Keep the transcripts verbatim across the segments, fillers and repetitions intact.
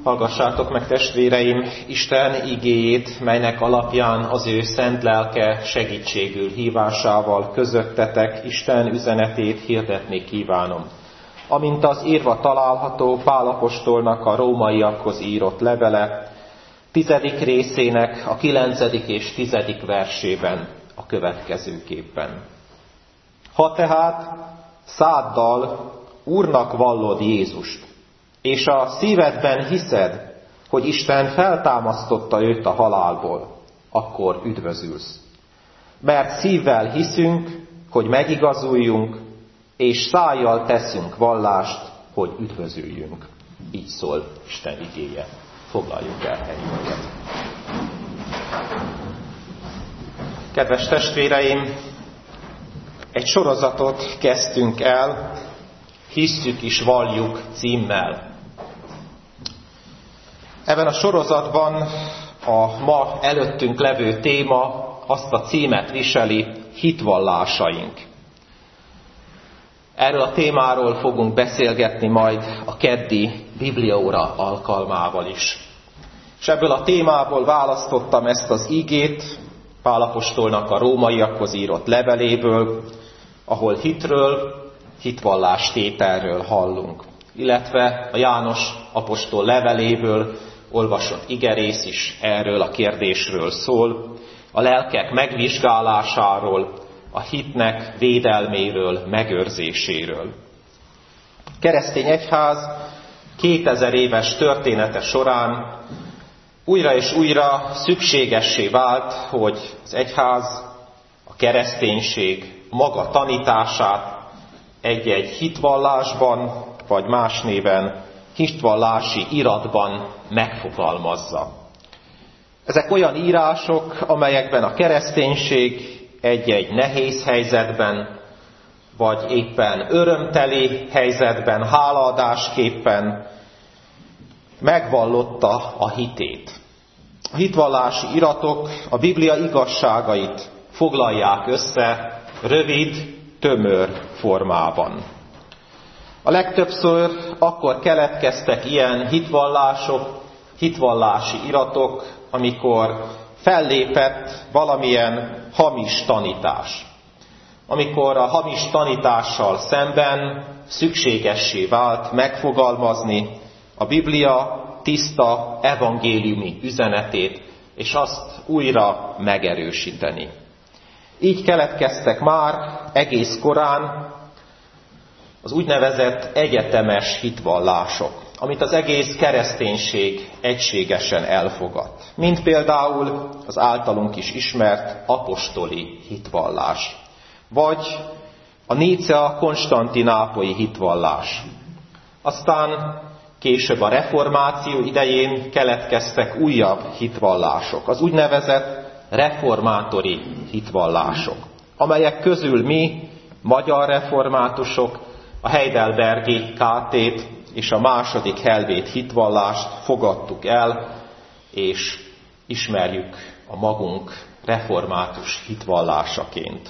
Hallgassátok meg, testvéreim, Isten igéjét, melynek alapján az ő szent lelke segítségül hívásával közöttetek Isten üzenetét hirdetni kívánom. Amint az írva található Pál apostolnak a rómaiakhoz írott levele, tizedik részének a kilencedik és tizedik versében a következőképpen. Ha tehát száddal Úrnak vallod Jézust, és a szívedben hiszed, hogy Isten feltámasztotta őt a halálból, akkor üdvözülsz. Mert szívvel hiszünk, hogy megigazuljunk, és szájjal teszünk vallást, hogy üdvözüljünk. Így szól Isten igéje. Foglaljuk el helyünket. Kedves testvéreim, egy sorozatot kezdtünk el, Hisszük is valljuk címmel. Ebben a sorozatban a ma előttünk levő téma azt a címet viseli, hitvallásaink. Erről a témáról fogunk beszélgetni majd a keddi bibliaóra alkalmával is. És ebből a témából választottam ezt az igét Pál apostolnak a rómaiakhoz írott leveléből, ahol hitről, hitvallástételről hallunk. Illetve a János apostol leveléből olvasott igerész is erről a kérdésről szól, a lelkek megvizsgálásáról, a hitnek védelméről, megőrzéséről. A keresztény egyház kétezer éves története során újra és újra szükségessé vált, hogy az egyház, a kereszténység maga tanítását egy-egy hitvallásban, vagy más néven hitvallási iratban megfogalmazza. Ezek olyan írások, amelyekben a kereszténység egy-egy nehéz helyzetben, vagy éppen örömteli helyzetben, hálaadásképpen megvallotta a hitét. A hitvallási iratok a Biblia igazságait foglalják össze rövid, tömör formában. A legtöbbször akkor keletkeztek ilyen hitvallások, hitvallási iratok, amikor fellépett valamilyen hamis tanítás. Amikor a hamis tanítással szemben szükségessé vált megfogalmazni a Biblia tiszta evangéliumi üzenetét, és azt újra megerősíteni. Így keletkeztek már egész korán az úgynevezett egyetemes hitvallások, amit az egész kereszténység egységesen elfogadt. Mint például az általunk is ismert apostoli hitvallás, vagy a nícea-konstantinápolyi hitvallás. Aztán később a reformáció idején keletkeztek újabb hitvallások, az úgynevezett reformátori hitvallások, amelyek közül mi, magyar reformátusok, a heidelbergi kátét és a második helvét hitvallást fogadtuk el, és ismerjük a magunk református hitvallásaként.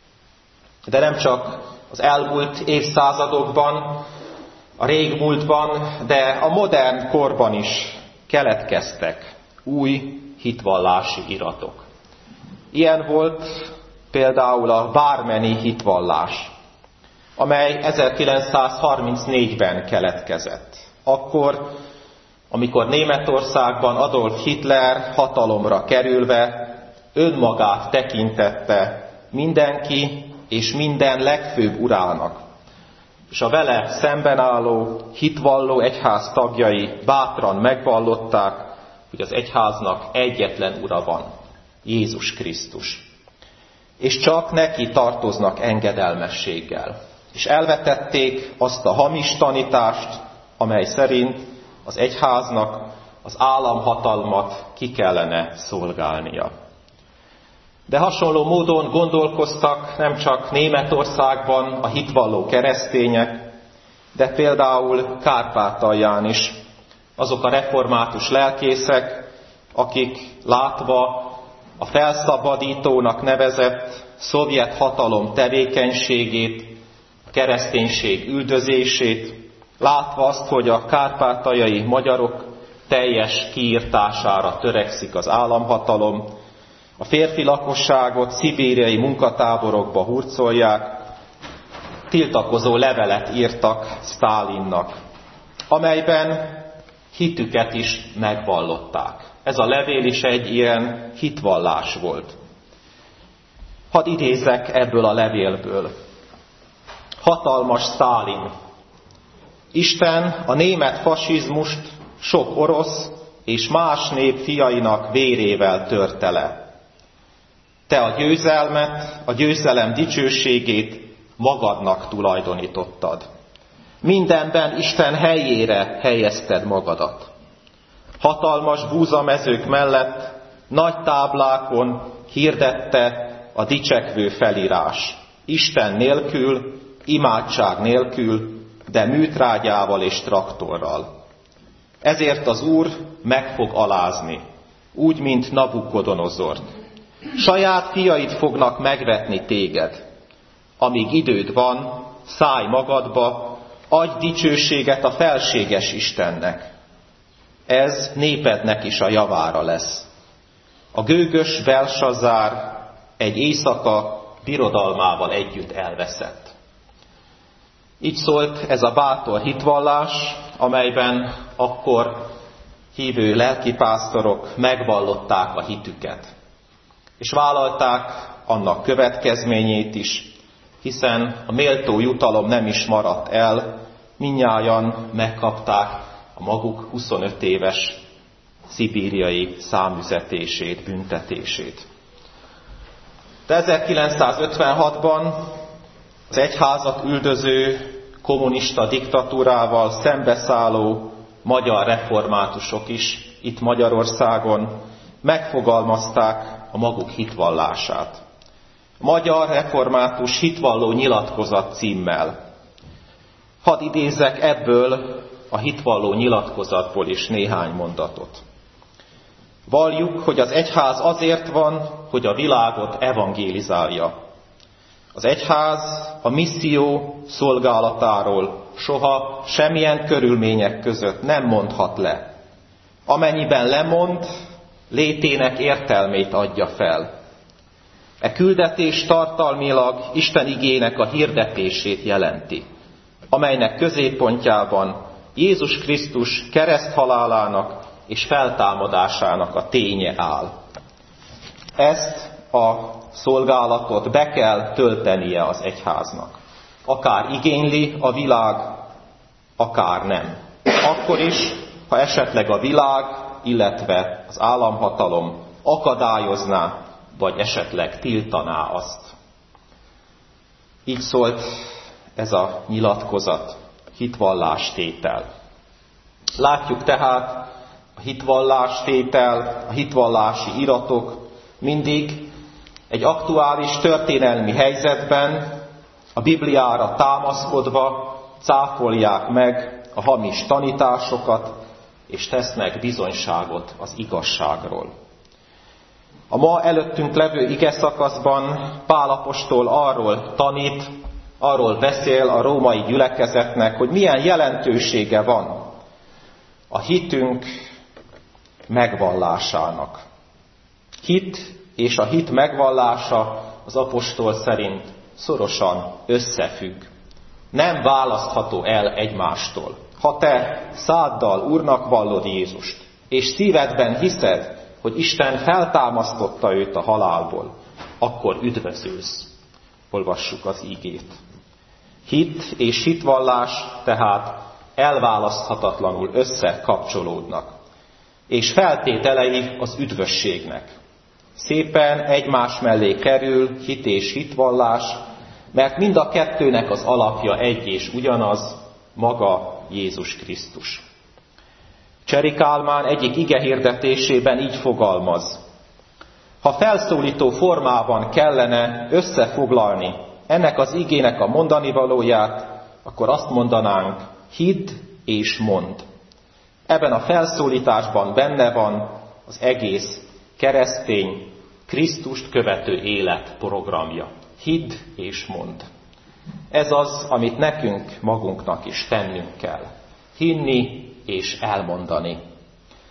De nem csak az elmúlt évszázadokban, a régmúltban, de a modern korban is keletkeztek új hitvallási iratok. Ilyen volt például a bármeni hitvallás, amely ezerkilencszázharmincnégyben keletkezett. Akkor, amikor Németországban Adolf Hitler hatalomra kerülve önmagát tekintette mindenki és minden legfőbb urának, és a vele szemben álló hitvalló egyház tagjai bátran megvallották, hogy az egyháznak egyetlen ura van, Jézus Krisztus. És csak neki tartoznak engedelmességgel. És elvetették azt a hamis tanítást, amely szerint az egyháznak az államhatalmat ki kellene szolgálnia. De hasonló módon gondolkoztak nem csak Németországban a hitvalló keresztények, de például Kárpátalján is azok a református lelkészek, akik látva a felszabadítónak nevezett szovjet hatalom tevékenységét, a kereszténység üldözését, látva azt, hogy a kárpátaljai magyarok teljes kiirtására törekszik az államhatalom, a férfi lakosságot szibériai munkatáborokba hurcolják, tiltakozó levelet írtak Sztálinnak, amelyben hitüket is megvallották. Ez a levél is egy ilyen hitvallás volt. Hadd idézzek ebből a levélből. Hatalmas Sztálin! Isten a német fasizmust sok orosz és más nép fiainak vérével törte le. Te a győzelmet, a győzelem dicsőségét magadnak tulajdonítottad. Mindenben Isten helyére helyezted magadat. Hatalmas búzamezők mellett nagy táblákon hirdette a dicsekvő felírás. Isten nélkül, imádság nélkül, de műtrágyával és traktorral. Ezért az Úr meg fog alázni, úgy, mint Nabukodonozort. Saját fiaid fognak megvetni téged. Amíg időd van, szállj magadba, adj dicsőséget a felséges Istennek. Ez népednek is a javára lesz. A gőgös Belsazár egy éjszaka birodalmával együtt elveszett. Így szólt ez a bátor hitvallás, amelyben akkor hívő lelkipásztorok megvallották a hitüket. És vállalták annak következményét is, hiszen a méltó jutalom nem is maradt el, mindnyájan megkapták a maguk huszonöt éves szibériai számüzetését, büntetését. De ezerkilencszázötvenhatban az egyházat üldöző kommunista diktatúrával szembeszálló magyar reformátusok is itt Magyarországon megfogalmazták a maguk hitvallását. A Magyar Református Hitvalló Nyilatkozat címmel. Hadd idézzek ebből a hitvalló nyilatkozatból is néhány mondatot. Valljuk, hogy az egyház azért van, hogy a világot evangélizálja. Az egyház a misszió szolgálatáról soha semmilyen körülmények között nem mondhat le. Amennyiben lemond, létének értelmét adja fel. E küldetés tartalmilag Isten igének a hirdetését jelenti, amelynek középpontjában Jézus Krisztus kereszthalálának és feltámadásának a ténye áll. Ezt a szolgálatot be kell töltenie az egyháznak. Akár igényli a világ, akár nem. Akkor is, ha esetleg a világ, illetve az államhatalom akadályozná, vagy esetleg tiltaná azt. Így szólt ez a nyilatkozat, hitvallástétel. Látjuk tehát, a hitvallástétel, a hitvallási iratok mindig egy aktuális történelmi helyzetben a Bibliára támaszkodva cáfolják meg a hamis tanításokat, és tesznek bizonyságot az igazságról. A ma előttünk levő igeszakaszban Pál apostol arról tanít, arról beszél a római gyülekezetnek, hogy milyen jelentősége van a hitünk megvallásának. Hit és a hit megvallása az apostol szerint szorosan összefügg. Nem választható el egymástól. Ha te száddal Úrnak vallod Jézust, és szívedben hiszed, hogy Isten feltámasztotta őt a halálból, akkor üdvözülsz. Olvassuk az ígét. Hit és hitvallás tehát elválaszthatatlanul összekapcsolódnak, és feltételei az üdvösségnek. Szépen egymás mellé kerül hit és hitvallás, mert mind a kettőnek az alapja egy és ugyanaz, maga Jézus Krisztus. Cseri Kálmán egyik igehirdetésében így fogalmaz: ha felszólító formában kellene összefoglalni ennek az igének a mondanivalóját, akkor azt mondanánk, hidd és mondd. Ebben a felszólításban benne van az egész keresztény, Krisztust követő élet programja. Hidd és mondd. Ez az, amit nekünk magunknak is tennünk kell. Hinni és elmondani.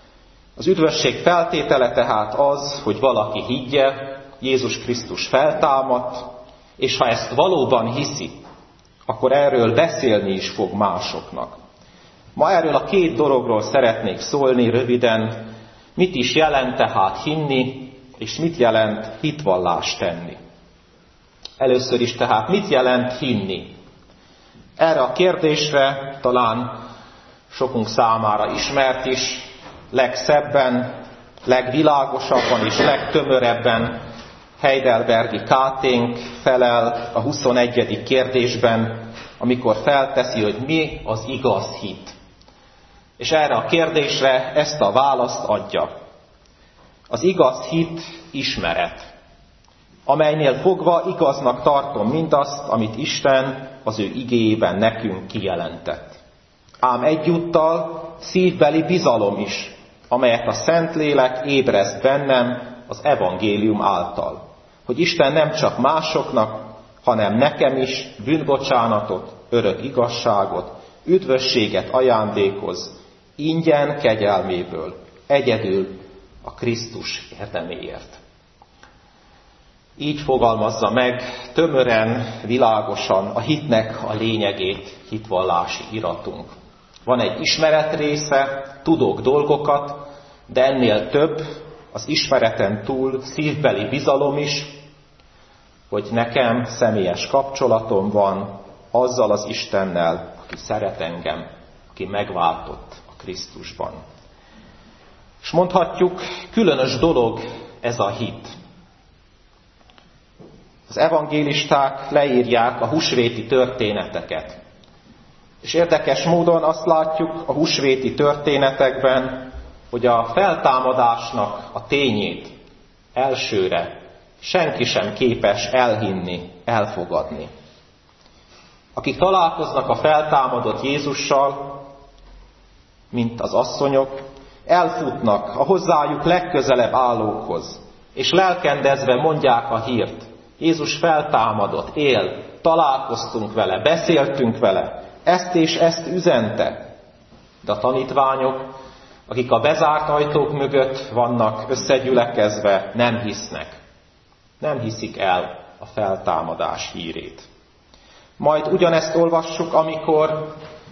Az üdvösség feltétele tehát az, hogy valaki higgye, Jézus Krisztus feltámadt, és ha ezt valóban hiszi, akkor erről beszélni is fog másoknak. Ma erről a két dologról szeretnék szólni röviden, mit is jelent tehát hinni, és mit jelent hitvallást tenni. Először is tehát mit jelent hinni? Erre a kérdésre talán sokunk számára ismert is, legszebben, legvilágosabban és legtömörebben Heidelbergi Káténk felel a huszonegyedik kérdésben, amikor felteszi, hogy mi az igaz hit. És erre a kérdésre ezt a választ adja. Az igaz hit ismeret, amelynél fogva igaznak tartom mindazt, amit Isten az ő igéjében nekünk kijelentett. Ám egyúttal szívbeli bizalom is, amelyet a Szentlélek ébreszt bennem az evangélium által, hogy Isten nem csak másoknak, hanem nekem is bűnbocsánatot, örök igazságot, üdvösséget ajándékoz, ingyen kegyelméből, egyedül a Krisztus érdeméért. Így fogalmazza meg tömören, világosan a hitnek a lényegét hitvallási iratunk. Van egy ismeret része, tudok dolgokat, de ennél több, az ismereten túl szívbeli bizalom is, hogy nekem személyes kapcsolatom van azzal az Istennel, aki szeret engem, aki megváltott a Krisztusban. És mondhatjuk, különös dolog ez a hit. Az evangélisták leírják a húsvéti történeteket. És érdekes módon azt látjuk a húsvéti történetekben, hogy a feltámadásnak a tényét elsőre senki sem képes elhinni, elfogadni. Akik találkoznak a feltámadott Jézussal, mint az asszonyok, elfutnak a hozzájuk legközelebb állókhoz, és lelkendezve mondják a hírt. Jézus feltámadott, él, találkoztunk vele, beszéltünk vele, ezt és ezt üzente. De a tanítványok, akik a bezárt ajtók mögött vannak összegyülekezve, nem hisznek. Nem hiszik el a feltámadás hírét. Majd ugyanezt olvassuk, amikor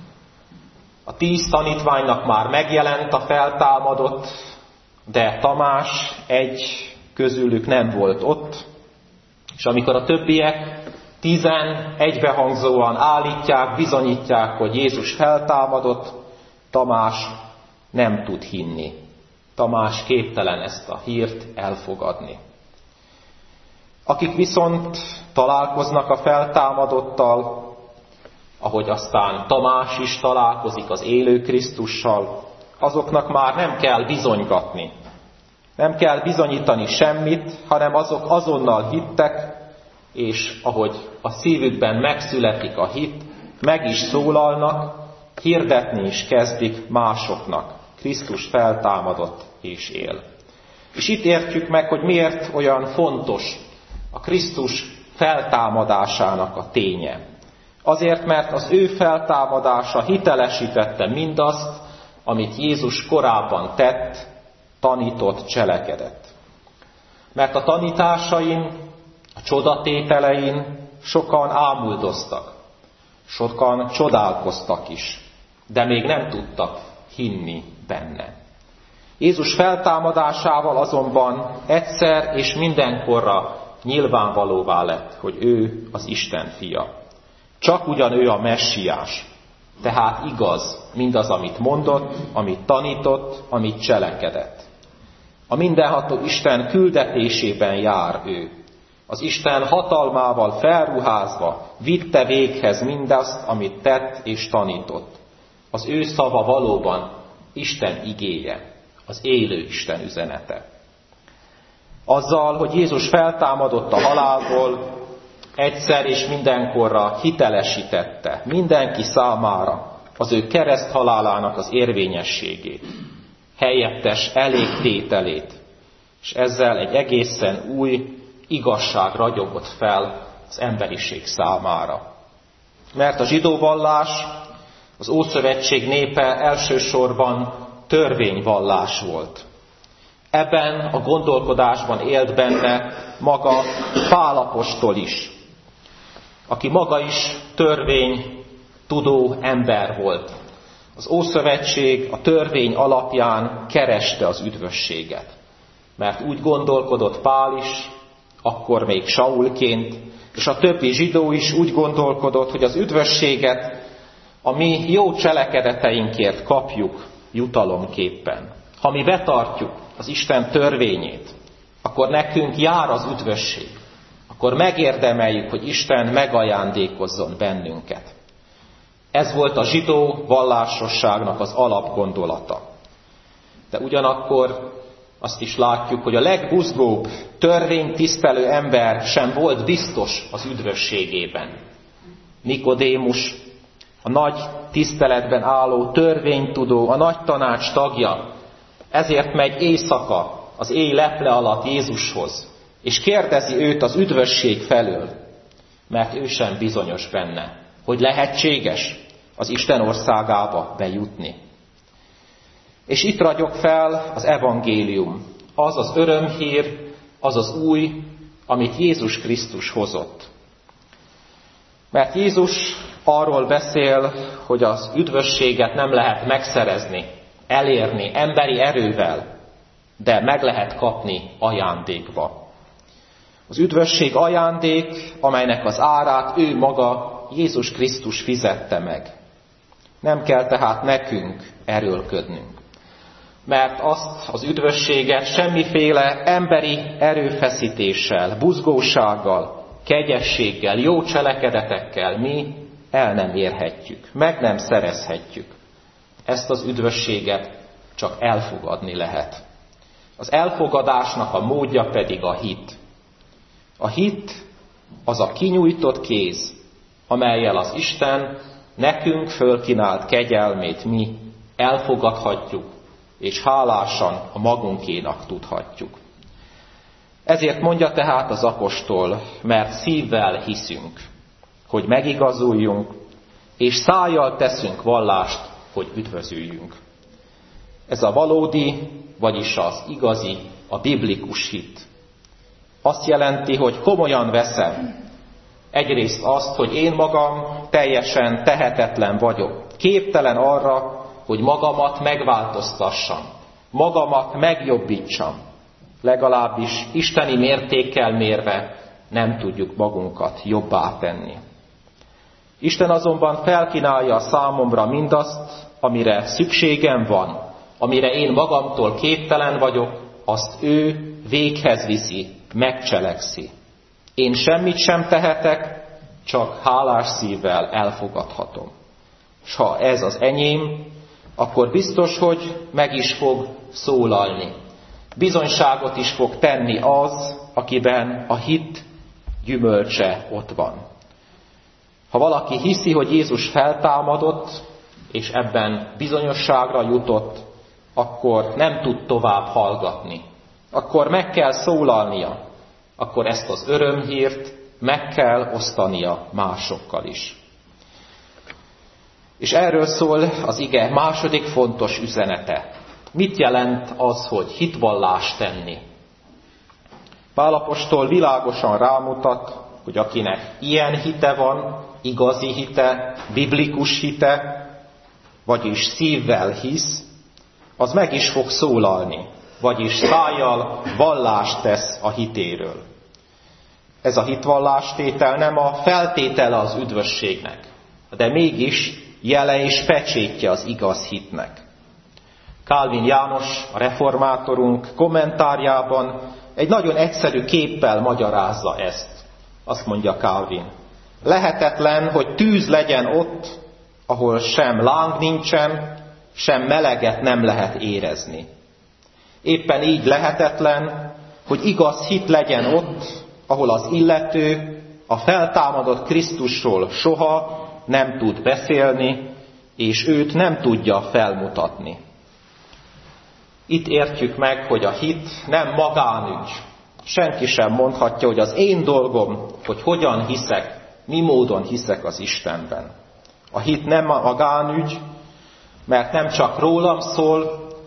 a tíz tanítványnak már megjelent a feltámadott, de Tamás egy közülük nem volt ott, és amikor a többiek tízen egybehangzóan állítják, bizonyítják, hogy Jézus feltámadott, Tamás nem tud hinni. Tamás képtelen ezt a hírt elfogadni. Akik viszont találkoznak a feltámadottal, ahogy aztán Tamás is találkozik az élő Krisztussal, azoknak már nem kell bizonygatni. Nem kell bizonyítani semmit, hanem azok azonnal hittek, és ahogy a szívükben megszületik a hit, meg is szólalnak, hirdetni is kezdik másoknak. Krisztus feltámadott és él. És itt értjük meg, hogy miért olyan fontos a Krisztus feltámadásának a ténye. Azért, mert az ő feltámadása hitelesítette mindazt, amit Jézus korábban tett, tanított, cselekedett. Mert a tanításain, a csodatételein sokan ámuldoztak, sokan csodálkoztak is, de még nem tudtak hinni benne. Jézus feltámadásával azonban egyszer és mindenkorra nyilvánvalóvá lett, hogy ő az Isten fia. Csak ugyan ő a messiás, tehát igaz mindaz, amit mondott, amit tanított, amit cselekedett. A mindenható Isten küldetésében jár ő. Az Isten hatalmával felruházva vitte véghez mindazt, amit tett és tanított. Az ő szava valóban Isten igéje, az élő Isten üzenete. Azzal, hogy Jézus feltámadott a halálból, egyszer és mindenkorra hitelesítette mindenki számára az ő kereszthalálának az érvényességét, helyettes elégtételét, és ezzel egy egészen új igazság ragyogott fel az emberiség számára. Mert a zsidó vallás, az Ószövetség népe elsősorban törvényvallás volt. Ebben a gondolkodásban élt benne maga Pál apostol is, aki maga is törvénytudó ember volt. Az Ószövetség a törvény alapján kereste az üdvösséget. Mert úgy gondolkodott Pál is, akkor még Saulként, és a többi zsidó is úgy gondolkodott, hogy az üdvösséget a mi jó cselekedeteinkért kapjuk jutalomképpen. Ha mi betartjuk az Isten törvényét, akkor nekünk jár az üdvösség. Akkor megérdemeljük, hogy Isten megajándékozzon bennünket. Ez volt a zsidó vallásosságnak az alapgondolata. De ugyanakkor azt is látjuk, hogy a legbuzgóbb, törvénytisztelő ember sem volt biztos az üdvösségében. Nikodémus, a nagy tiszteletben álló törvénytudó, a nagy tanács tagja, ezért megy éjszaka az éj leple alatt Jézushoz, és kérdezi őt az üdvösség felől, mert ő sem bizonyos benne, hogy lehetséges az Isten országába bejutni. És itt ragyog fel az evangélium, az az örömhír, az az új, amit Jézus Krisztus hozott. Mert Jézus arról beszél, hogy az üdvösséget nem lehet megszerezni, elérni emberi erővel, de meg lehet kapni ajándékba. Az üdvösség ajándék, amelynek az árát ő maga, Jézus Krisztus fizette meg. Nem kell tehát nekünk erőlködnünk. Mert azt az üdvösséget semmiféle emberi erőfeszítéssel, buzgósággal, kegyességgel, jó cselekedetekkel mi el nem érhetjük, meg nem szerezhetjük. Ezt az üdvösséget csak elfogadni lehet. Az elfogadásnak a módja pedig a hit. A hit az a kinyújtott kéz, amellyel az Isten nekünk fölkínált kegyelmét mi elfogadhatjuk, és hálásan a magunkénak tudhatjuk. Ezért mondja tehát az apostol, mert szívvel hiszünk, hogy megigazuljunk, és szájjal teszünk vallást, hogy üdvözüljünk. Ez a valódi, vagyis az igazi, a biblikus hit. Azt jelenti, hogy komolyan veszem egyrészt azt, hogy én magam teljesen tehetetlen vagyok, képtelen arra, hogy magamat megváltoztassam, magamat megjobbítsam. Legalábbis isteni mértékkel mérve nem tudjuk magunkat jobbá tenni. Isten azonban felkínálja számomra mindazt, amire szükségem van, amire én magamtól képtelen vagyok, azt ő véghez viszi, megcselekszi. Én semmit sem tehetek, csak hálás szívvel elfogadhatom. S ha ez az enyém, akkor biztos, hogy meg is fog szólalni. Bizonyságot is fog tenni az, akiben a hit gyümölcse ott van. Ha valaki hiszi, hogy Jézus feltámadott, és ebben bizonyosságra jutott, akkor nem tud tovább hallgatni. Akkor meg kell szólalnia, akkor ezt az örömhírt meg kell osztania másokkal is. És erről szól az ige második fontos üzenete. Mit jelent az, hogy hitvallást tenni? Pál apostol világosan rámutat, hogy akinek ilyen hite van, igazi hite, biblikus hite, vagyis szívvel hisz, az meg is fog szólalni, vagyis szájjal vallást tesz a hitéről. Ez a hitvallástétel nem a feltétele az üdvösségnek, de mégis jele és pecsétje az igaz hitnek. Kálvin János, a reformátorunk kommentárjában egy nagyon egyszerű képpel magyarázza ezt. Azt mondja Kálvin: lehetetlen, hogy tűz legyen ott, ahol sem láng nincsen, sem meleget nem lehet érezni. Éppen így lehetetlen, hogy igaz hit legyen ott, ahol az illető a feltámadott Krisztusról soha nem tud beszélni, és őt nem tudja felmutatni. Itt értjük meg, hogy a hit nem magánügy. Senki sem mondhatja, hogy az én dolgom, hogy hogyan hiszek, mi módon hiszek az Istenben. A hit nem magánügy, mert nem csak rólam szól,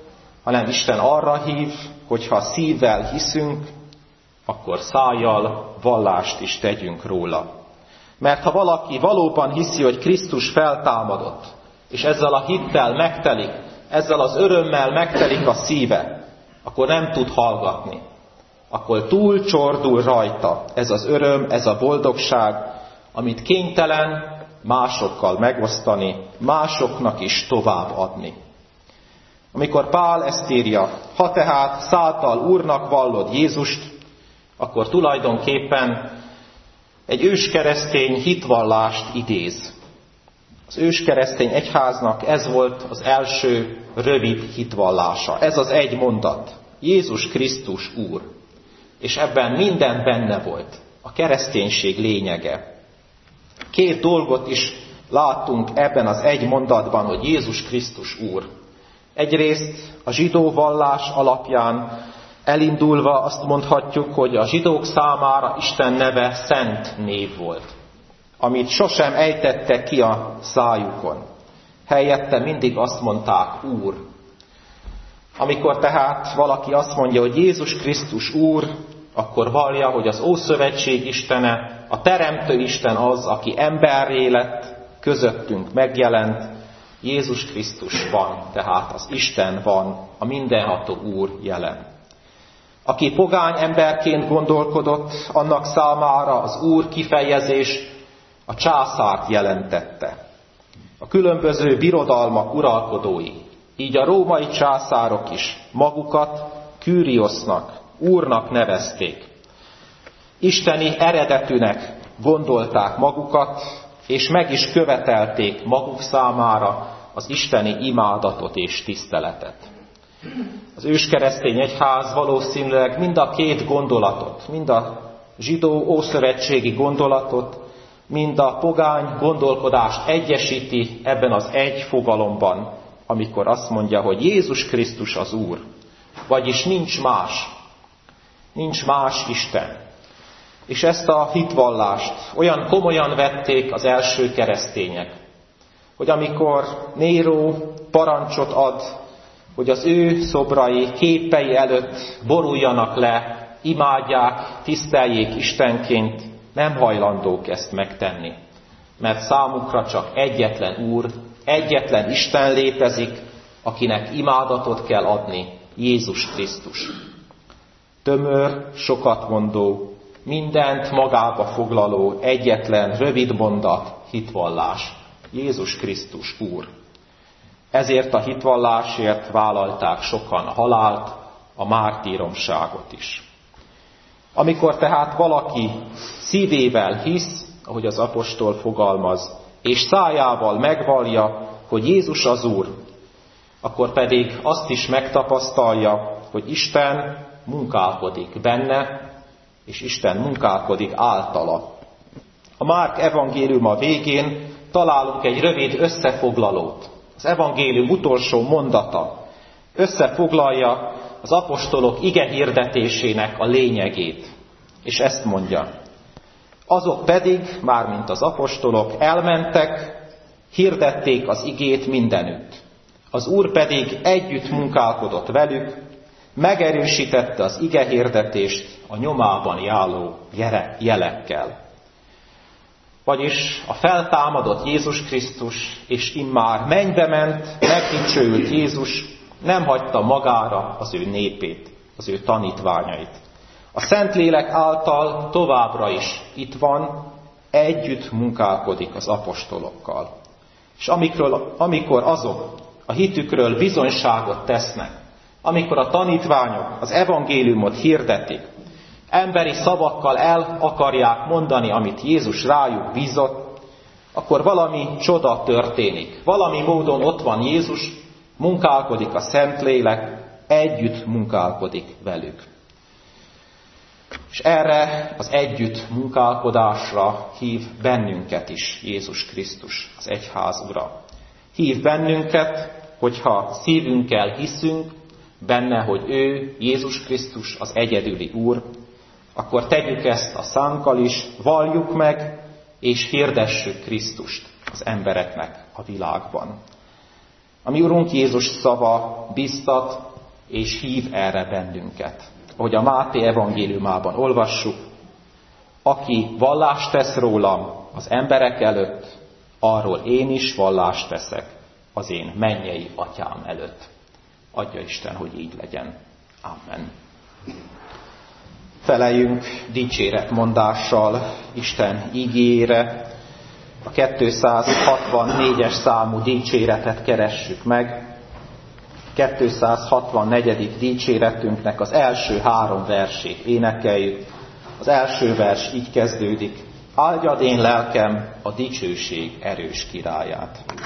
hanem Isten arra hív, hogy ha szívvel hiszünk, akkor szájjal vallást is tegyünk róla. Mert ha valaki valóban hiszi, hogy Krisztus feltámadott, és ezzel a hittel megtelik, ezzel az örömmel megtelik a szíve, akkor nem tud hallgatni. Akkor túl csordul rajta ez az öröm, ez a boldogság, amit kénytelen másokkal megosztani, másoknak is továbbadni. Amikor Pál ezt írja, ha tehát száltal Úrnak vallod Jézust, akkor tulajdonképpen egy őskeresztény hitvallást idéz. Az őskeresztény egyháznak ez volt az első rövid hitvallása. Ez az egy mondat. Jézus Krisztus Úr. És ebben minden benne volt. A kereszténység lényege. Két dolgot is láttunk ebben az egy mondatban, hogy Jézus Krisztus Úr. Egyrészt a zsidó vallás alapján elindulva azt mondhatjuk, hogy a zsidók számára Isten neve szent név volt, amit sosem ejtettek ki a szájukon. Helyette mindig azt mondták Úr. Amikor tehát valaki azt mondja, hogy Jézus Krisztus Úr, akkor vallja, hogy az Ószövetség Istene, a Teremtő Isten az, aki emberré lett, közöttünk megjelent. Jézus Krisztus van, tehát az Isten van, a mindenható Úr jelen. Aki pogány emberként gondolkodott, annak számára az Úr kifejezés a császárt jelentette. A különböző birodalmak uralkodói, így a római császárok is magukat Küriosznak, Úrnak nevezték. Isteni eredetűnek gondolták magukat, és meg is követelték maguk számára az isteni imádatot és tiszteletet. Az őskeresztény egyház valószínűleg mind a két gondolatot, mind a zsidó ószövetségi gondolatot, mind a pogány gondolkodást egyesíti ebben az egy fogalomban, amikor azt mondja, hogy Jézus Krisztus az Úr. Vagyis nincs más, nincs más Isten. És ezt a hitvallást olyan komolyan vették az első keresztények, hogy amikor Néró parancsot ad, hogy az ő szobrai, képei előtt boruljanak le, imádják, tiszteljék Istenként, nem hajlandók ezt megtenni. Mert számukra csak egyetlen Úr, egyetlen Isten létezik, akinek imádatot kell adni, Jézus Krisztus. Tömör, sokat mondó, mindent magába foglaló, egyetlen rövid mondat, hitvallás. Jézus Krisztus Úr. Ezért a hitvallásért vállalták sokan a halált, a mártíromságot is. Amikor tehát valaki szívével hisz, ahogy az apostol fogalmaz, és szájával megvallja, hogy Jézus az Úr, akkor pedig azt is megtapasztalja, hogy Isten munkálkodik benne, és Isten munkálkodik általa. A Márk evangéliuma végén találunk egy rövid összefoglalót. Az evangélium utolsó mondata összefoglalja az apostolok ige hirdetésének a lényegét. És ezt mondja. Azok pedig, mármint az apostolok, elmentek, hirdették az igét mindenütt. Az Úr pedig együtt munkálkodott velük, megerősítette az ige hirdetést a nyomában járó jelekkel. Vagyis a feltámadott Jézus Krisztus, és immár mennybe ment, megdicsőült Jézus nem hagyta magára az ő népét, az ő tanítványait. A Szentlélek által továbbra is itt van, együtt munkálkodik az apostolokkal. És amikor, amikor azok a hitükről bizonyságot tesznek, amikor a tanítványok az evangéliumot hirdetik, emberi szavakkal el akarják mondani, amit Jézus rájuk bízott, akkor valami csoda történik. Valami módon ott van Jézus, munkálkodik a Szentlélek, együtt munkálkodik velük. És erre az együtt munkálkodásra hív bennünket is Jézus Krisztus, az egyház ura. Hív bennünket, hogyha szívünkkel hiszünk benne, hogy ő, Jézus Krisztus, az egyedüli Úr, akkor tegyük ezt a szánkkal is, valljuk meg, és hirdessük Krisztust az embereknek a világban. A mi Urunk Jézus szava biztat, és hív erre bennünket. Ahogy a Máté evangéliumában olvassuk, aki vallást tesz rólam az emberek előtt, arról én is vallást teszek az én mennyei atyám előtt. Adja Isten, hogy így legyen. Amen. Feleljünk dicséretmondással Isten igéjére. A kétszázhatvannégyes számú dicséretet keressük meg. kétszázhatvannegyedik dicséretünknek az első három versét énekeljük. Az első vers így kezdődik: áldjad én lelkem a dicsőség erős királyát.